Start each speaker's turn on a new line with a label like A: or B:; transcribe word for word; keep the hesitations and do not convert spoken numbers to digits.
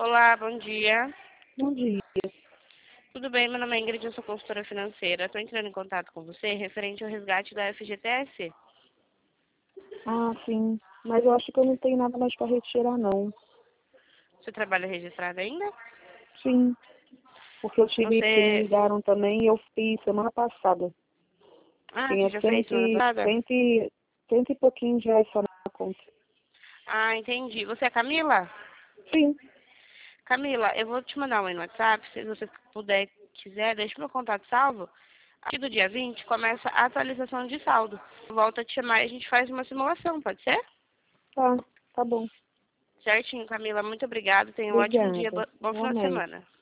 A: Olá, bom dia.
B: Bom dia.
A: Tudo bem? Meu nome é Ingrid, eu sou consultora financeira. Estou entrando em contato com você referente ao resgate da F G T S.
B: Ah, sim. Mas eu acho que eu não tenho nada mais para retirar, não.
A: Você trabalha registrado ainda?
B: Sim. Porque eu tive, porque me
A: Você...
B: ligaram também e eu fiz semana passada.
A: Ah, você
B: Tinha
A: já fez
B: cento,
A: semana
B: e-
A: passada?
B: cento, e- cento e pouquinho de reais só na conta.
A: Ah, entendi. Você é Camila?
B: Sim.
A: Camila, eu vou te mandar um aí no WhatsApp. Se você puder, quiser, deixe meu contato salvo. Aqui do dia vinte começa a atualização de saldo. Volto a te chamar e a gente faz uma simulação, pode ser?
B: Tá, tá bom.
A: Certinho, Camila. Muito obrigada. Tenha um ótimo dia.
B: Obrigada.
A: Bo- Bom final de
B: Igualmente.
A: semana.